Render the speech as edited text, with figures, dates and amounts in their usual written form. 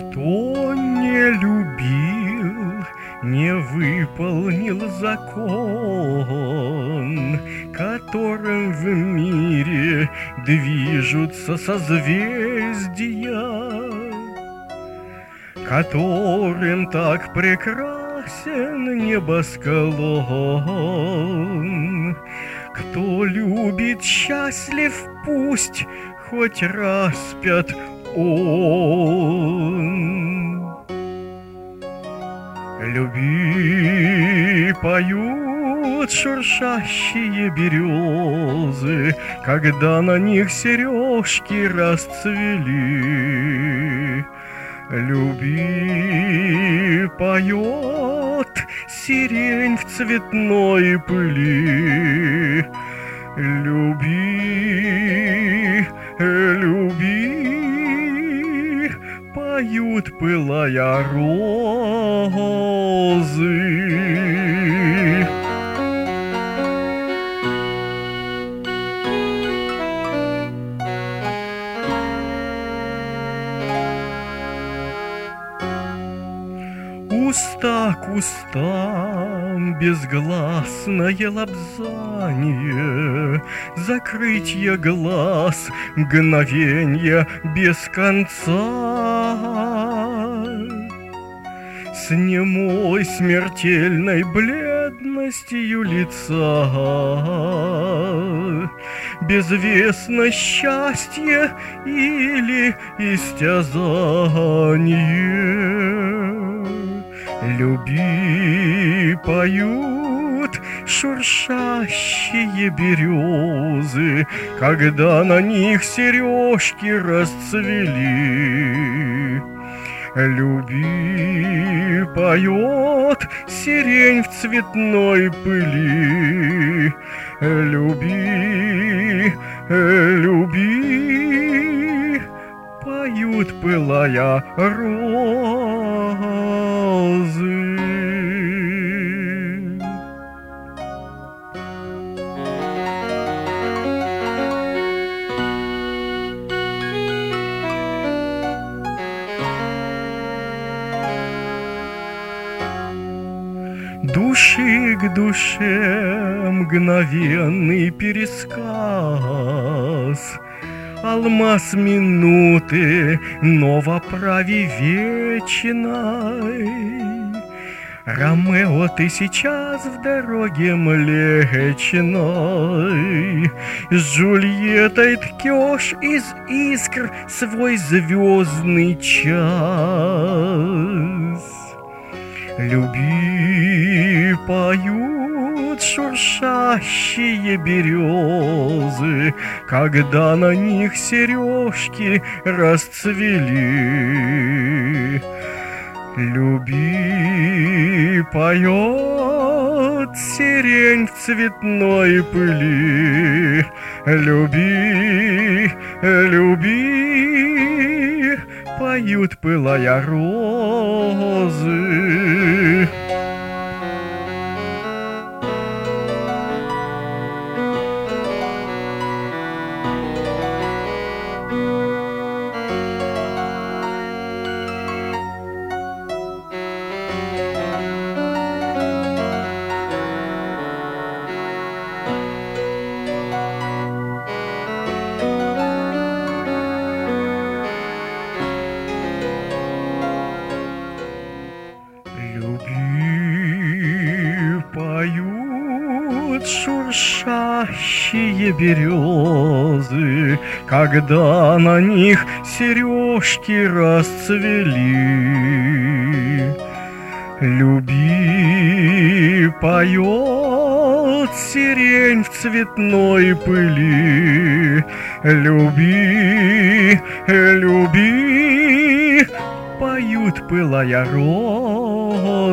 Кто не любил, не выполнил закон, которым в мире движутся созвездия, которым так прекрасен небосклон. Кто любит, счастлив, пусть хоть распят он. Люби, поют шуршащие березы, когда на них сережки расцвели. Люби, поет сирень в цветной пыли. Люби, люби, поют, пылая розы. Уста к устам, безгласное лобзание, закрытье глаз, мгновенье без конца. С немой смертельной бледностью лица, безвестно счастье или истязание. Люби, поют шуршащие березы, когда на них сережки расцвели. Люби, поет сирень в цветной пыли. Люби, люби, поют, пылая розы. Души к душе мгновенный пересказ, алмаз минуты, но в оправе вечной. Ромео, ты сейчас в дороге Млечной, с Джульеттой ткешь из искр свой звездный час. Люби, поют шуршащие березы, когда на них сережки расцвели. Люби, поет сирень в цветной пыли. Люби, люби, поют, пылая розы. Люби, поют шуршащие березы, когда на них сережки расцвели. Люби, поет сирень в цветной пыли. Люби, люби, поют, пылая розы.